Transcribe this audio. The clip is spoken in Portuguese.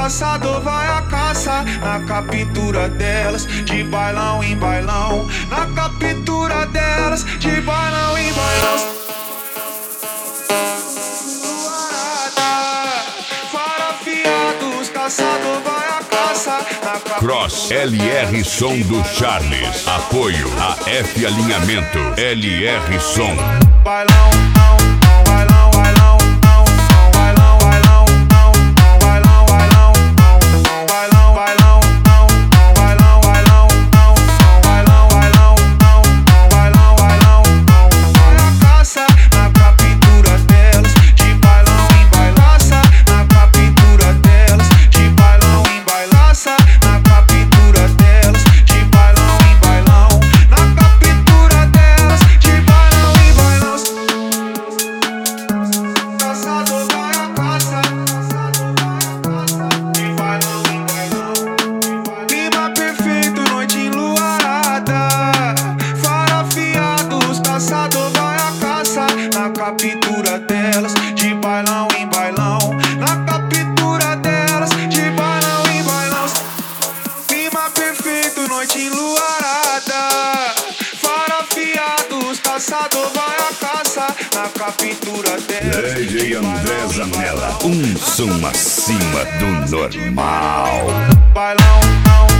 caçador vai à caça, na captura delas, de bailão em bailão. Na captura delas, de bailão em bailão. Farafiados, caçador vai à caça, na Cross LR Som do Charles. Apoio a F Alinhamento LR Som. bailão, bailão, bailão, bailão, bailão, bailão, bailão, bailão, bailão, bailão, bailão, bailão, bailão, bailão. Vai à caça, na captura delas, de bailão em bailaça, na captura delas, de bailão em bailaça, na captura delas, de bailão em bailão, na captura delas, de bailão em bailão. Caçador vai à caça, de bailão em bailão. Clima perfeito, noite enluarada. Farafiados, caçador vai à caça, na captura delas, de bailão em bailão. Na captura delas, de bailão em bailão. Clima perfeito, noite enluarada. Farafiados, caçador vai à caça, na captura delas. DJ André Zanella. Um som acima do normal. Bailão,